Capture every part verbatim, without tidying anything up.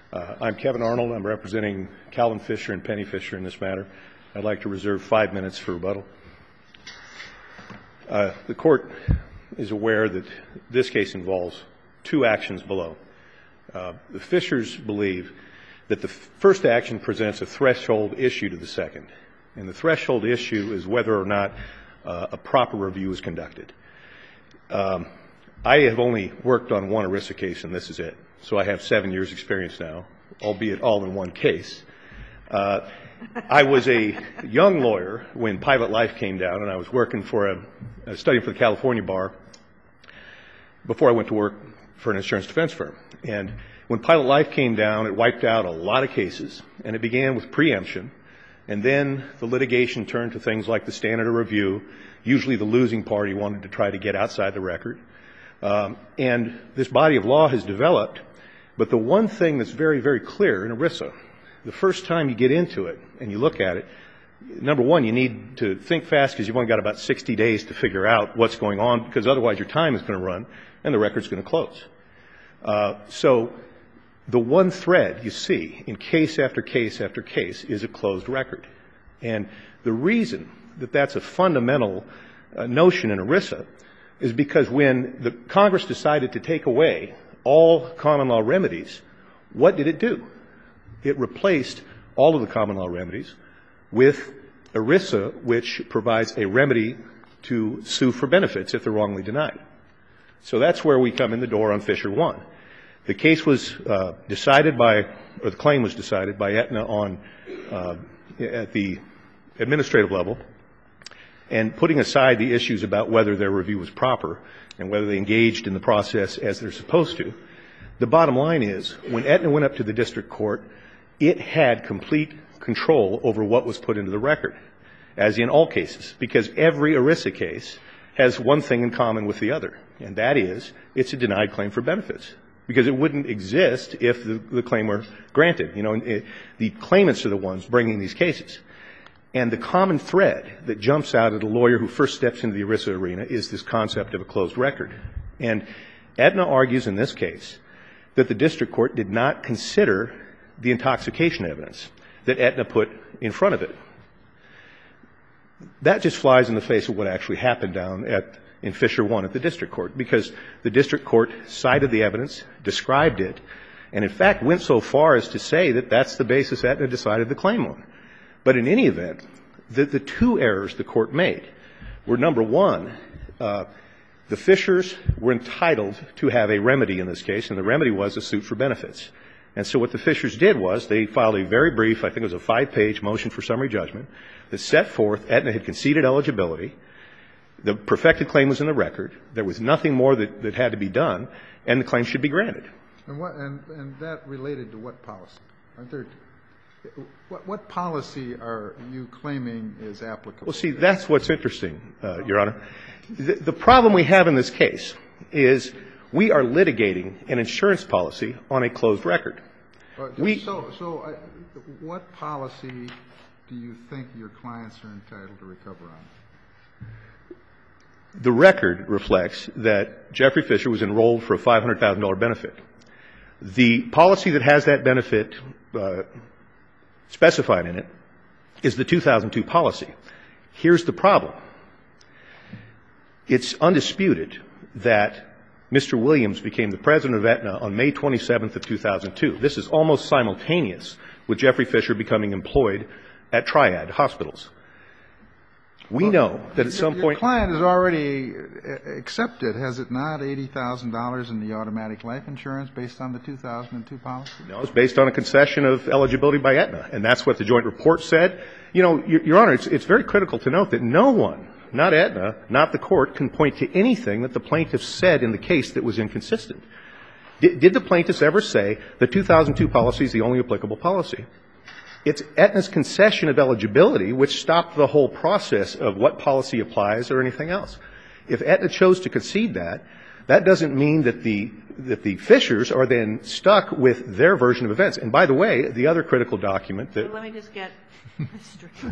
Uh, I'm Kevin Arnold. I'm representing Calvin Fisher and Penny Fisher in this matter. I'd like to reserve five minutes for rebuttal. Uh, the court is aware that this case involves two actions below. Uh, the Fishers believe that the first action presents a threshold issue to the second, and the threshold issue is whether or not uh, a proper review is conducted. Um, I have only worked on one ERISA case, and this is it. So I have seven years' experience now, albeit all in one case. Uh, I was a young lawyer when Pilot Life came down, and I was working for a, a studying for the California bar before I went to work for an insurance defense firm. And when Pilot Life came down, it wiped out a lot of cases, and it began with preemption. And then the litigation turned to things like the standard of review. Usually the losing party wanted to try to get outside the record. Um, and this body of law has developed, but the one thing that's very, very clear in ERISA, the first time you get into it and you look at it, number one, you need to think fast because you've only got about sixty days to figure out what's going on, because otherwise your time is going to run and the record's going to close. Uh, so the one thread you see in case after case after case is a closed record. And the reason that that's a fundamental uh, notion in ERISA is because when the Congress decided to take away all common law remedies, what did it do? It replaced all of the common law remedies with ERISA, which provides a remedy to sue for benefits if they're wrongly denied. So that's where we come in the door on Fisher one. The case was uh, decided by, or the claim was decided by Aetna on, uh, at the administrative level, and putting aside the issues about whether their review was proper and whether they engaged in the process as they're supposed to, the bottom line is when Aetna went up to the district court, it had complete control over what was put into the record, as in all cases, because every ERISA case has one thing in common with the other, and that is it's a denied claim for benefits, because it wouldn't exist if the, the claim were granted. You know, it, the claimants are the ones bringing these cases. And the common thread that jumps out at a lawyer who first steps into the ERISA arena is this concept of a closed record. And Aetna argues in this case that the district court did not consider the intoxication evidence that Aetna put in front of it. That just flies in the face of what actually happened down at, in Fisher one at the district court, because the district court cited the evidence, described it, and in fact went so far as to say that that's the basis Aetna decided the claim on. But in any event, the, the two errors the court made were, number one, uh, the Fishers were entitled to have a remedy in this case, and the remedy was a suit for benefits. And so what the Fishers did was they filed a very brief, I think it was a five-page motion for summary judgment that set forth Aetna had conceded eligibility, the perfected claim was in the record, there was nothing more that, that had to be done, and the claim should be granted. And, what, and, and that related to what policy? Aren't there What, what policy are you claiming is applicable? Well, see, that's what's interesting, uh, Your Honor. The, the problem we have in this case is we are litigating an insurance policy on a closed record. Uh, we, so, so uh, what policy do you think your clients are entitled to recover on? The record reflects that Jeffrey Fisher was enrolled for a five hundred thousand dollars benefit. The policy that has that benefit uh, specified in it is the two thousand two policy. Here's the problem. It's undisputed that Mister Williams became the president of Aetna on May twenty-seventh of two thousand two. This is almost simultaneous with Jeffrey Fisher becoming employed at Triad Hospitals. We well, know that at some your point... Your client has already accepted, has it not, eighty thousand dollars in the automatic life insurance based on the two thousand two policy? No, it's based on a concession of eligibility by Aetna, and that's what the joint report said. You know, Your, Your Honor, it's, it's very critical to note that no one, not Aetna, not the court, can point to anything that the plaintiffs said in the case that was inconsistent. Did, did the plaintiffs ever say the two thousand two policy is the only applicable policy? It's Aetna's concession of eligibility which stopped the whole process of what policy applies or anything else. If Aetna chose to concede that, that doesn't mean that the that the Fishers are then stuck with their version of events. And by the way, the other critical document that... So let me just get straight.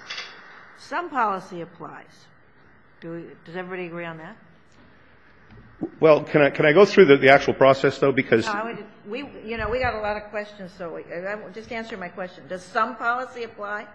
Some policy applies. Do we, does everybody agree on that? Well, can I, can I go through the, the actual process, though? Because No, I would, we, you know, we got a lot of questions, so we, I, I, just answer my question. Does some policy apply?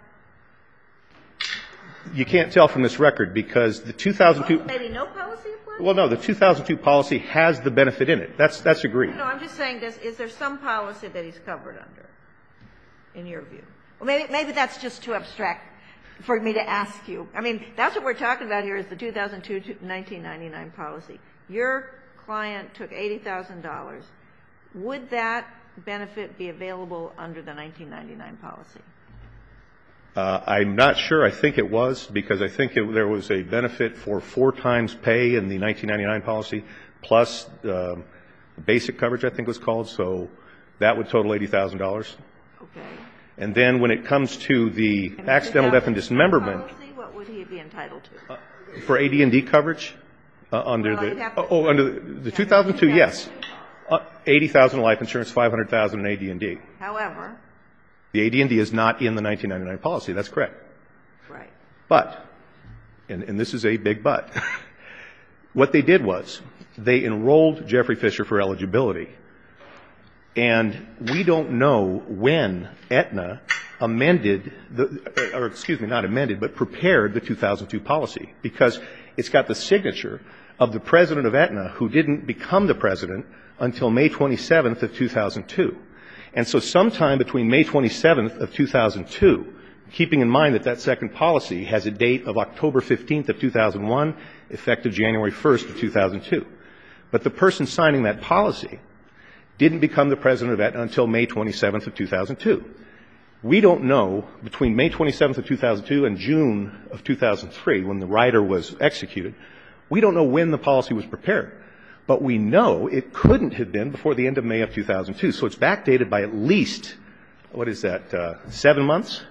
you can't tell from this record because the two thousand two... Maybe no policy applies? Well, no, the two thousand two policy has the benefit in it. That's, that's agreed. No, I'm just saying, does, is there some policy that he's covered under, in your view? Well, maybe, maybe that's just too abstract for me to ask you. I mean, that's what we're talking about here is the two thousand two to nineteen ninety-nine policy. Your client took eighty thousand dollars. Would that benefit be available under the nineteen ninety-nine policy? Uh, I'm not sure. I think it was because I think it, there was a benefit for four times pay in the nineteen ninety-nine policy plus um, basic coverage, I think it was called. So that would total eighty thousand dollars. Okay. And then when it comes to the And accidental death and dismemberment, policy, what would he be entitled to? uh, for A D and D coverage uh, under Well, I'd the have to- oh under the, the Yeah, two thousand two, yeah. yes, uh, eighty thousand life insurance, five hundred thousand in A D and D. However, The A D and D is not in the nineteen ninety-nine policy. That's correct. right. But, and, and this is a big but, what they did was they enrolled Jeffrey Fisher for eligibility. And we don't know when Aetna amended, the, or excuse me, not amended, but prepared the two thousand two policy because it's got the signature of the president of Aetna who didn't become the president until May twenty-seventh of two thousand two. And so sometime between May twenty-seventh of two thousand two, keeping in mind that that second policy has a date of October fifteenth of two thousand one, effective January first of two thousand two. But the person signing that policy didn't become the president of Aetna until May twenty-seventh of two thousand two. We don't know between May twenty-seventh of two thousand two and June of two thousand three, when the rider was executed, we don't know when the policy was prepared. But we know it couldn't have been before the end of May of two thousand two. So it's backdated by at least, what is that, uh, seven months?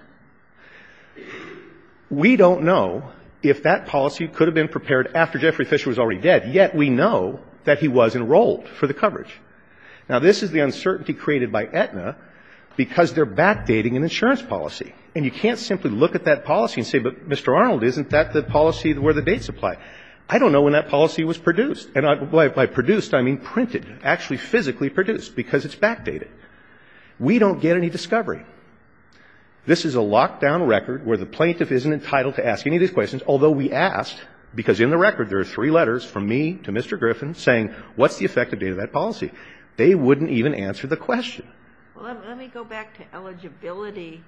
We don't know if that policy could have been prepared after Jeffrey Fisher was already dead, yet we know that he was enrolled for the coverage. Now, this is the uncertainty created by Aetna because they're backdating an insurance policy. And you can't simply look at that policy and say, but Mister Arnold, isn't that the policy where the dates apply? I don't know when that policy was produced. And I, by, by produced, I mean printed, actually physically produced, because it's backdated. We don't get any discovery. This is a lockdown record where the plaintiff isn't entitled to ask any of these questions, although we asked, because in the record there are three letters from me to Mister Griffin saying, what's the effective date of that policy? They wouldn't even answer the question. Well, let, let me go back to eligibility.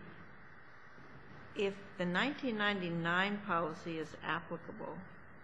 If the nineteen ninety-nine policy is applicable,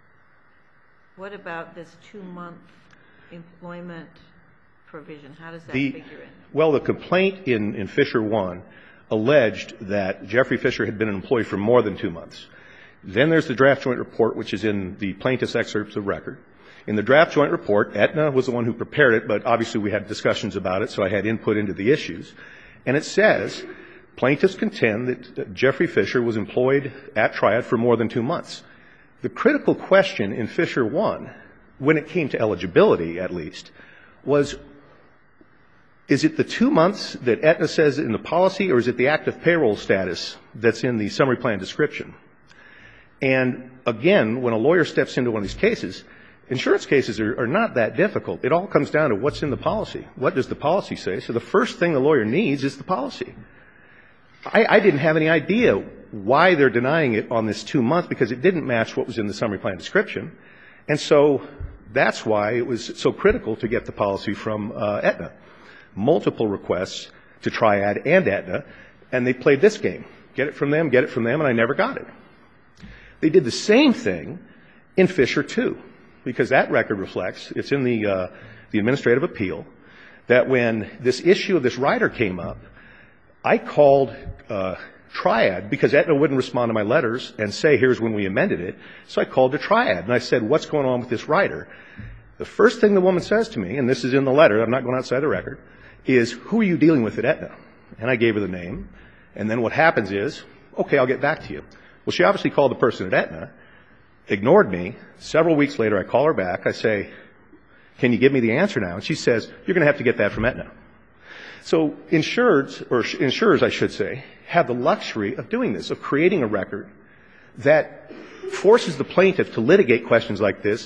what about this two-month employment provision? How does that The, figure in? well, the complaint in, in Fisher one alleged that Jeffrey Fisher had been an employee for more than two months. Then there's the draft joint report, which is in the plaintiff's excerpts of record. In the draft joint report, Aetna was the one who prepared it, but obviously we had discussions about it, so I had input into the issues. And it says, plaintiffs contend that Jeffrey Fisher was employed at Triad for more than two months. The critical question in Fisher one, when it came to eligibility at least, was, is it the two months that Aetna says in the policy, or is it the active payroll status that's in the summary plan description? And again, when a lawyer steps into one of these cases, insurance cases are, are not that difficult. It all comes down to what's in the policy. What does the policy say? So the first thing the lawyer needs is the policy. I, I didn't have any idea why they're denying it on this two month because it didn't match what was in the summary plan description. And so that's why it was so critical to get the policy from uh, Aetna. Multiple requests to Triad and Aetna, and they played this game. Get it from them, get it from them, and I never got it. They did the same thing in Fisher two, because that record reflects, it's in the, uh, the administrative appeal, that when this issue of this rider came up, I called uh, Triad because Aetna wouldn't respond to my letters and say, here's when we amended it. So I called the Triad and I said, what's going on with this rider? The first thing the woman says to me, and this is in the letter, I'm not going outside the record, is, who are you dealing with at Aetna? And I gave her the name. And then what happens is, okay, I'll get back to you. Well, she obviously called the person at Aetna, ignored me. Several weeks later, I call her back. I say, can you give me the answer now? And she says, you're going to have to get that from Aetna. So insureds, or insurers, I should say, have the luxury of doing this, of creating a record that forces the plaintiff to litigate questions like this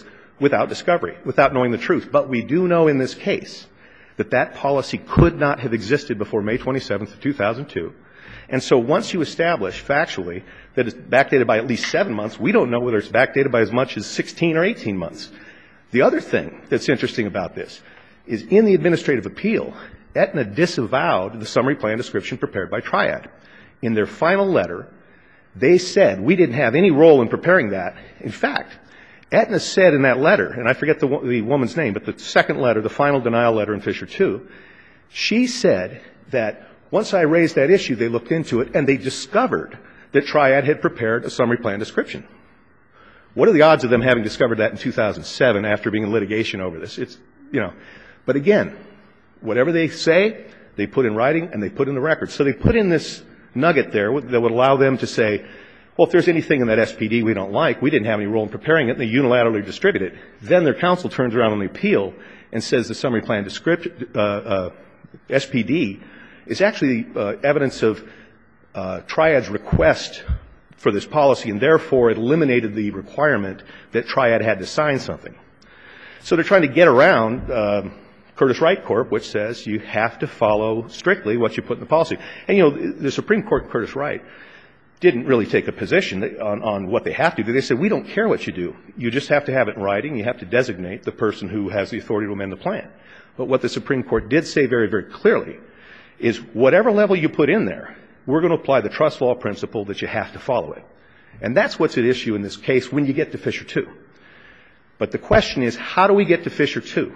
without discovery, without knowing the truth. But we do know in this case that that policy could not have existed before May twenty-seventh of two thousand two. And so once you establish factually that it's backdated by at least seven months, we don't know whether it's backdated by as much as sixteen or eighteen months. The other thing that's interesting about this is in the administrative appeal, Aetna disavowed the summary plan description prepared by Triad. In their final letter, they said we didn't have any role in preparing that. In fact, Aetna said in that letter, and I forget the, the woman's name, but the second letter, the final denial letter in Fisher two, she said that once I raised that issue, they looked into it and they discovered that Triad had prepared a summary plan description. What are the odds of them having discovered that in two thousand seven after being in litigation over this? It's, you know, but again, whatever they say, they put in writing and they put in the record. So they put in this nugget there that would allow them to say, well, if there's anything in that S P D we don't like, we didn't have any role in preparing it, and they unilaterally distribute it. Then their counsel turns around on the appeal and says the summary plan description, uh, uh, S P D is actually uh, evidence of uh, Triad's request for this policy, and therefore it eliminated the requirement that Triad had to sign something. So they're trying to get around uh, Curtis Wright Corp, which says you have to follow strictly what you put in the policy. And, you know, the Supreme Court in Curtis Wright didn't really take a position on, on what they have to do. They said, we don't care what you do. You just have to have it in writing. You have to designate the person who has the authority to amend the plan. But what the Supreme Court did say very, very clearly is whatever level you put in there, we're going to apply the trust law principle that you have to follow it. And that's what's at issue in this case when you get to Fisher two. But the question is, how do we get to Fisher two?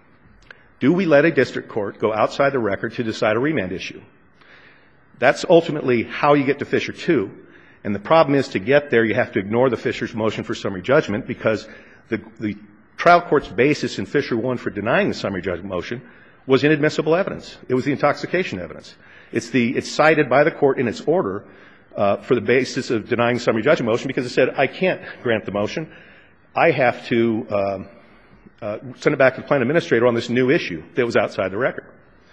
Do we let a district court go outside the record to decide a remand issue? That's ultimately how you get to Fisher two. And the problem is, to get there, you have to ignore the Fisher's motion for summary judgment, because the, the trial court's basis in Fisher one for denying the summary judgment motion was inadmissible evidence. It was the intoxication evidence. It's the, it's cited by the court in its order uh, for the basis of denying summary judgment motion, because it said, I can't grant the motion. I have to um, uh, send it back to the plan administrator on this new issue that was outside the record.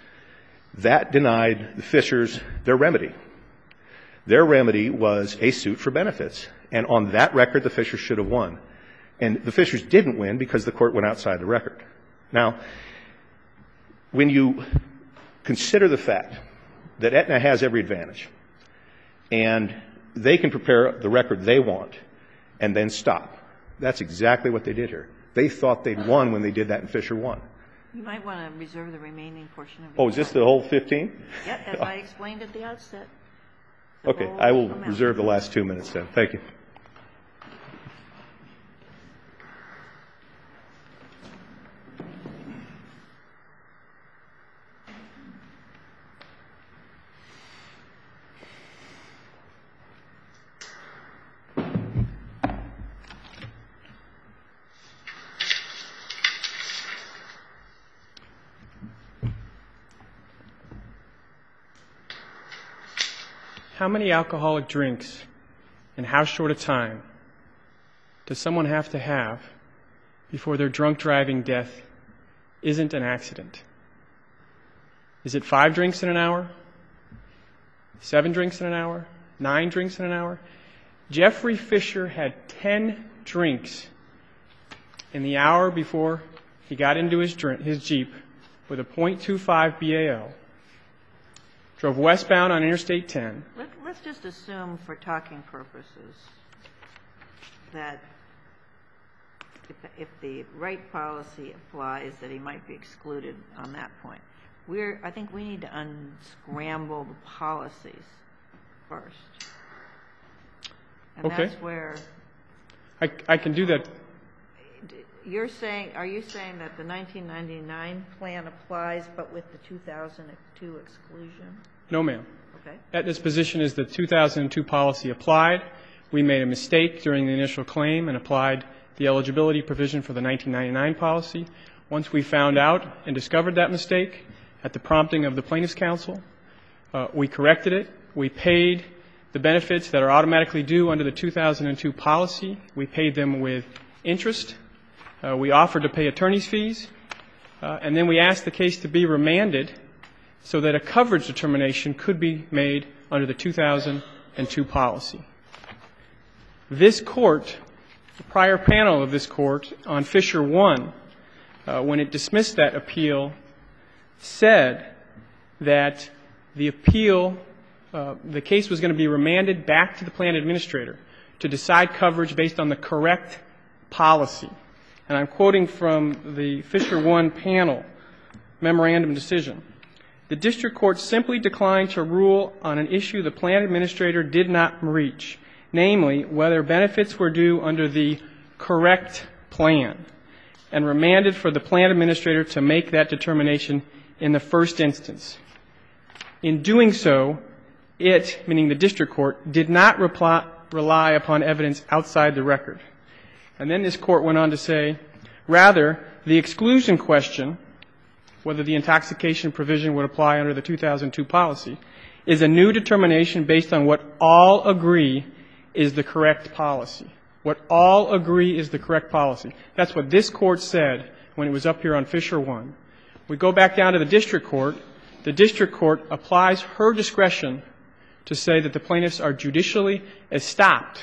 That denied the Fishers their remedy. Their remedy was a suit for benefits. And on that record, the Fishers should have won. And the Fishers didn't win because the court went outside the record. Now, when you consider the fact that Aetna has every advantage, and they can prepare the record they want and then stop, that's exactly what they did here. They thought they'd won when they did that in Fisher one. You might want to reserve the remaining portion of your Oh, is this the whole fifteen? Yep, as I explained at the outset. The Okay, whole I will amount. reserve the last two minutes then. Thank you. How many alcoholic drinks and how short a time does someone have to have before their drunk driving death isn't an accident? Is it five drinks in an hour? Seven drinks in an hour? Nine drinks in an hour? Jeffrey Fisher had ten drinks in the hour before he got into his, drink, his Jeep with a point two five B A L. Drove westbound on Interstate ten. Let, let's just assume, for talking purposes, that if, if the right policy applies, that he might be excluded on that point. We're, I think we need to unscramble the policies first. And Okay. that's where I, I can do that. you're saying, are you saying that the nineteen ninety-nine plan applies, but with the two thousand two exclusion? No, ma'am. Okay. Aetna's position is the two thousand two policy applied. We made a mistake during the initial claim and applied the eligibility provision for the nineteen ninety-nine policy. Once we found out and discovered that mistake, at the prompting of the plaintiff's counsel, uh, we corrected it. We paid the benefits that are automatically due under the two thousand two policy. We paid them with interest. Uh, we offered to pay attorney's fees. Uh, and then we asked the case to be remanded so that a coverage determination could be made under the two thousand two policy. This court the prior panel of this Court on Fisher one, uh, when it dismissed that appeal, said that the appeal, uh, the case was going to be remanded back to the plan administrator to decide coverage based on the correct policy. And I'm quoting from the Fisher one panel memorandum decision. The district court simply declined to rule on an issue the plan administrator did not reach, namely whether benefits were due under the correct plan, and remanded for the plan administrator to make that determination in the first instance. In doing so, it, meaning the district court, did not reply, rely upon evidence outside the record. And then this court went on to say, rather, the exclusion question, whether the intoxication provision would apply under the two thousand two policy, is a new determination based on what all agree is the correct policy. What all agree is the correct policy. That's what this court said when it was up here on Fisher one. We go back down to the district court. The district court applies her discretion to say that the plaintiffs are judicially estopped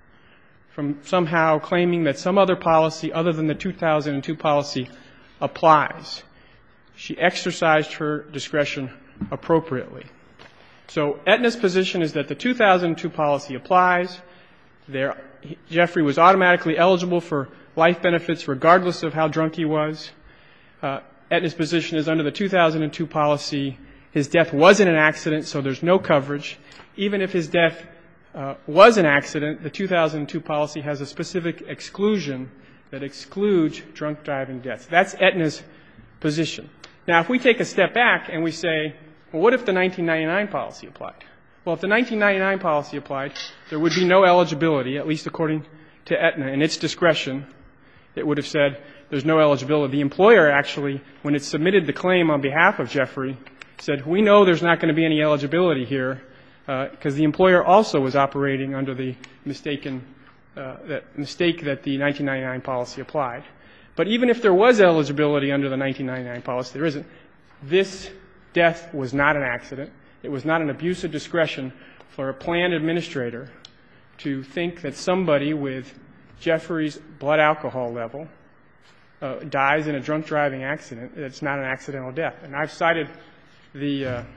from somehow claiming that some other policy other than the two thousand two policy applies. She exercised her discretion appropriately. So Aetna's position is that the two thousand two policy applies. There, Jeffrey was automatically eligible for life benefits regardless of how drunk he was. Uh, Aetna's position is under the two thousand two policy, his death wasn't an accident, so there's no coverage. Even if his death uh, was an accident, the two thousand two policy has a specific exclusion that excludes drunk driving deaths. That's Aetna's position. Now, if we take a step back and we say, well, what if the nineteen ninety-nine policy applied? Well, if the nineteen ninety-nine policy applied, there would be no eligibility, at least according to Aetna. In its discretion, it would have said there's no eligibility. The employer actually, when it submitted the claim on behalf of Jeffrey, said, we know there's not going to be any eligibility here because uh, the employer also was operating under the mistaken uh, that mistake that the nineteen ninety-nine policy applied. But even if there was eligibility under the nineteen ninety-nine policy, there isn't. This death was not an accident. It was not an abuse of discretion for a plan administrator to think that somebody with Jeffrey's blood alcohol level uh, dies in a drunk driving accident. It's not an accidental death. And I've cited the uh,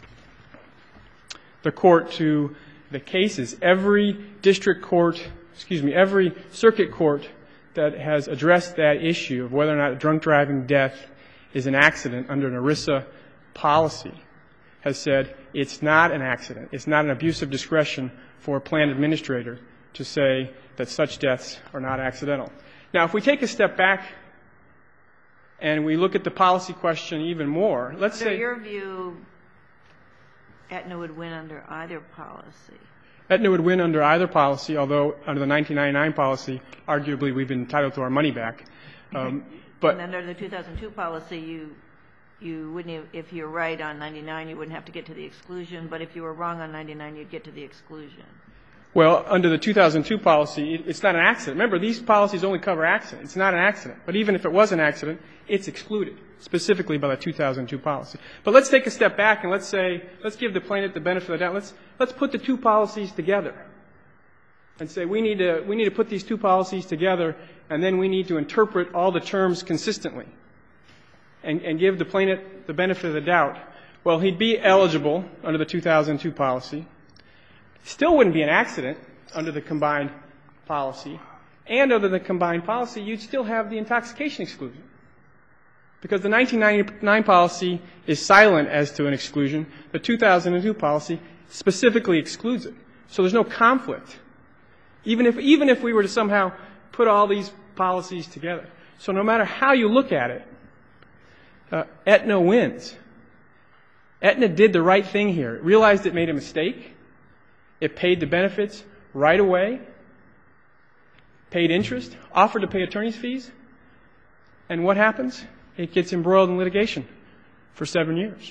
the court to the cases. Every district court, excuse me, every circuit court that has addressed that issue of whether or not a drunk driving death is an accident under an ERISA policy has said it's not an accident. It's not an abuse of discretion for a plan administrator to say that such deaths are not accidental. Now, if we take a step back and we look at the policy question even more, let's say... Under your view, Aetna would win under either policy. Aetna would win under either policy, although under the nineteen ninety-nine policy, arguably we've been entitled to our money back. Um, but and under the two thousand two policy, you you wouldn't, if you're right on ninety-nine, you wouldn't have to get to the exclusion. But if you were wrong on ninety-nine, you'd get to the exclusion. Well, under the two thousand two policy, it's not an accident. Remember, these policies only cover accidents. It's not an accident. But even if it was an accident, it's excluded, specifically by the two thousand two policy. But let's take a step back and let's say, let's give the plaintiff the benefit of the doubt. Let's, let's put the two policies together and say we need to, we need to put these two policies together and then we need to interpret all the terms consistently and, and give the plaintiff the benefit of the doubt. Well, he'd be eligible under the two thousand two policy. Still wouldn't be an accident under the combined policy. And under the combined policy, you'd still have the intoxication exclusion. Because the nineteen ninety-nine policy is silent as to an exclusion. The two thousand two policy specifically excludes it. So there's no conflict. Even if, even if we were to somehow put all these policies together. So no matter how you look at it, uh, Aetna wins. Aetna did the right thing here. It realized it made a mistake. It paid the benefits right away, paid interest, offered to pay attorney's fees, and what happens? It gets embroiled in litigation for seven years.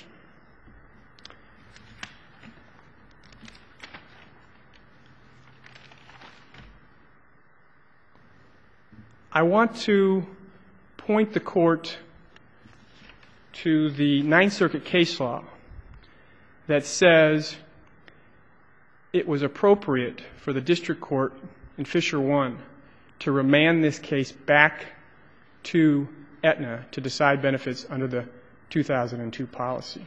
I want to point the court to the Ninth Circuit case law that says it was appropriate for the district court in Fisher one to remand this case back to Aetna to decide benefits under the two thousand two policy.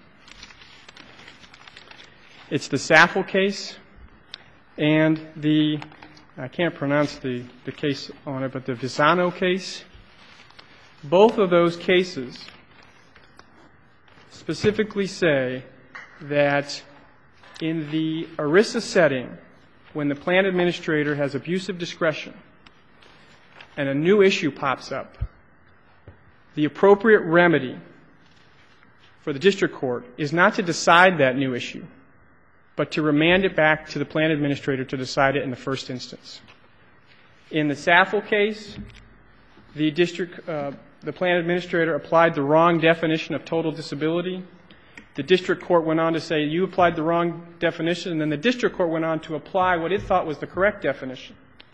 It's the Saffel case and the, I can't pronounce the, the case on it, but the Visano case. Both of those cases specifically say that in the ERISA setting, when the plan administrator has abusive discretion and a new issue pops up, the appropriate remedy for the district court is not to decide that new issue, but to remand it back to the plan administrator to decide it in the first instance. In the Saffel case, the district, uh, the plan administrator applied the wrong definition of total disability. The district court went on to say, you applied the wrong definition, and then the district court went on to apply what it thought was the correct definition.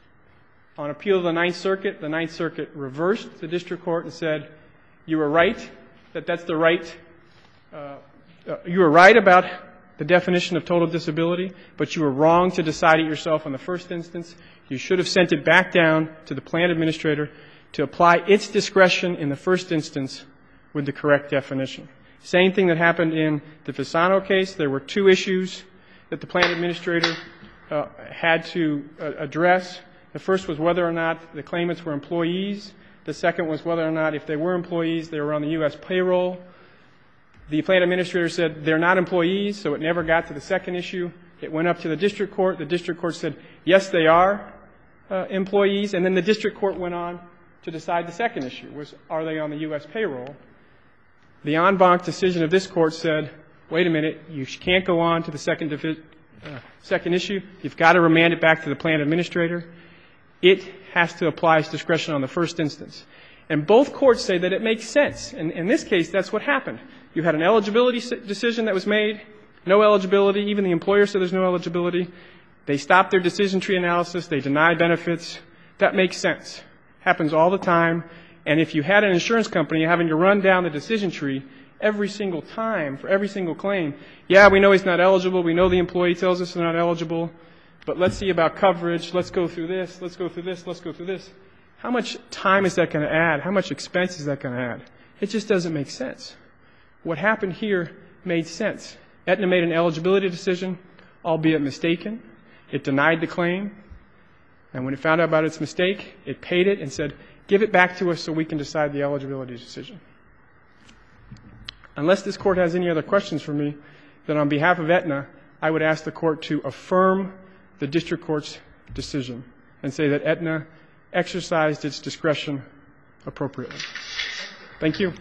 On appeal to the Ninth Circuit, the Ninth Circuit reversed the district court and said, you were right, that that's the right, uh, uh, you were right about the definition of total disability, but you were wrong to decide it yourself in the first instance. You should have sent it back down to the plan administrator to apply its discretion in the first instance with the correct definition. Same thing that happened in the Visano case. There were two issues that the plan administrator uh, had to uh, address. The first was whether or not the claimants were employees. The second was whether or not, if they were employees, they were on the U S payroll. The plan administrator said they're not employees, so it never got to the second issue. It went up to the district court. The district court said, yes, they are uh, employees. And then the district court went on to decide the second issue, was are they on the U S payroll? The en banc decision of this court said, wait a minute, you can't go on to the second, uh, second issue. You've got to remand it back to the plan administrator. It has to apply its discretion on the first instance. And both courts say that it makes sense. And in this case, that's what happened. You had an eligibility decision that was made, no eligibility. Even the employer said there's no eligibility. They stopped their decision tree analysis. They denied benefits. That makes sense. Happens all the time. And if you had an insurance company having to run down the decision tree every single time for every single claim, yeah, we know he's not eligible. We know the employee tells us they're not eligible. But let's see about coverage. Let's go through this. Let's go through this. Let's go through this. How much time is that going to add? How much expense is that going to add? It just doesn't make sense. What happened here made sense. Aetna made an eligibility decision, albeit mistaken. It denied the claim. And when it found out about its mistake, it paid it and said, give it back to us so we can decide the eligibility decision. Unless this court has any other questions for me, then on behalf of Aetna, I would ask the court to affirm the district court's decision and say that Aetna exercised its discretion appropriately. Thank you.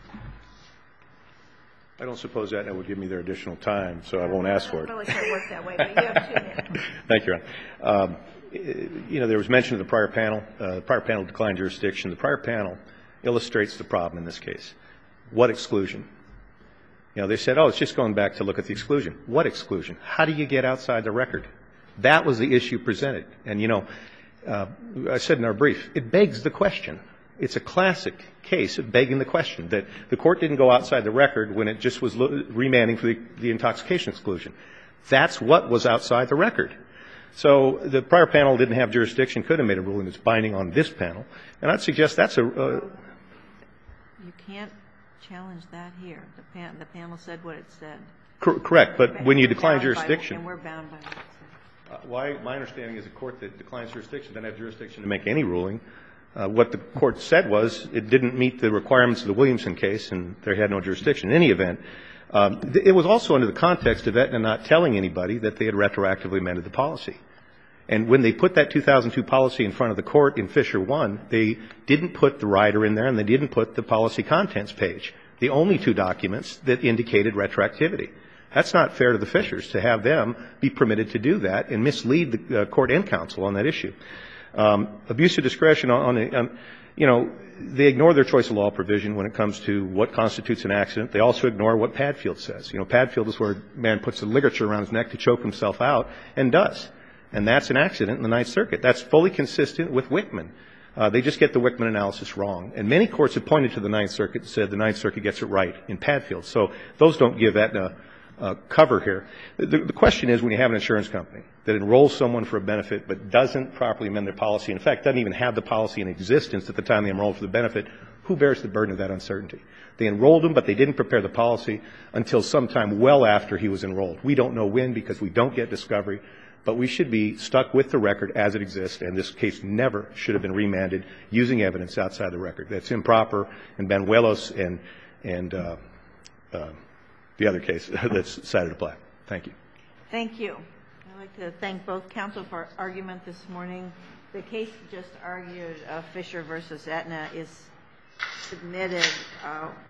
I don't suppose Aetna would give me their additional time, so I won't ask for it. I don't really sure it works that way, but you have two minutes. Thank you, Ron. Um, you know, there was mention of the prior panel. Uh, the prior panel declined jurisdiction. The prior panel illustrates the problem in this case. What exclusion? You know, they said, oh, it's just going back to look at the exclusion. What exclusion? How do you get outside the record? That was the issue presented. And, you know, uh, I said in our brief, it begs the question. It's a classic case of begging the question that the court didn't go outside the record when it just was lo- remanding for the, the intoxication exclusion. That's what was outside the record. So the prior panel didn't have jurisdiction, could have made a ruling that's binding on this panel. And I'd suggest that's a... Uh, you can't challenge that here. The, pan- the panel said what it said. cor- correct, but when you decline Bound by- jurisdiction... And we're bound by what it said. Uh, why, my understanding is a court that declines jurisdiction doesn't have jurisdiction to make any ruling. Uh, what the court said was it didn't meet the requirements of the Williamson case, and there had no jurisdiction. In any event, um, th- it was also under the context of Aetna not telling anybody that they had retroactively amended the policy. And when they put that two thousand two policy in front of the court in Fisher one, they didn't put the rider in there and they didn't put the policy contents page, the only two documents that indicated retroactivity. That's not fair to the Fishers to have them be permitted to do that and mislead the uh, court and counsel on that issue. Um, abuse of discretion on, on, on, you know, they ignore their choice of law provision when it comes to what constitutes an accident. They also ignore what Padfield says. You know, Padfield is where a man puts a ligature around his neck to choke himself out and does. And that's an accident in the Ninth Circuit. That's fully consistent with Wickman. Uh, they just get the Wickman analysis wrong. And many courts have pointed to the Ninth Circuit and said the Ninth Circuit gets it right in Padfield. So those don't give Aetna uh, cover here. The, the question is, when you have an insurance company that enrolls someone for a benefit but doesn't properly amend their policy, in fact, doesn't even have the policy in existence at the time they enrolled for the benefit, who bears the burden of that uncertainty? They enrolled him, but they didn't prepare the policy until sometime well after he was enrolled. We don't know when because we don't get discovery, but we should be stuck with the record as it exists, and this case never should have been remanded using evidence outside the record. That's improper, and Banuelos and, and uh, uh, the other case that's cited apply. Thank you. Thank you. I'd like to thank both counsel for argument this morning. The case just argued, uh, Fisher versus Aetna, is submitted. Uh,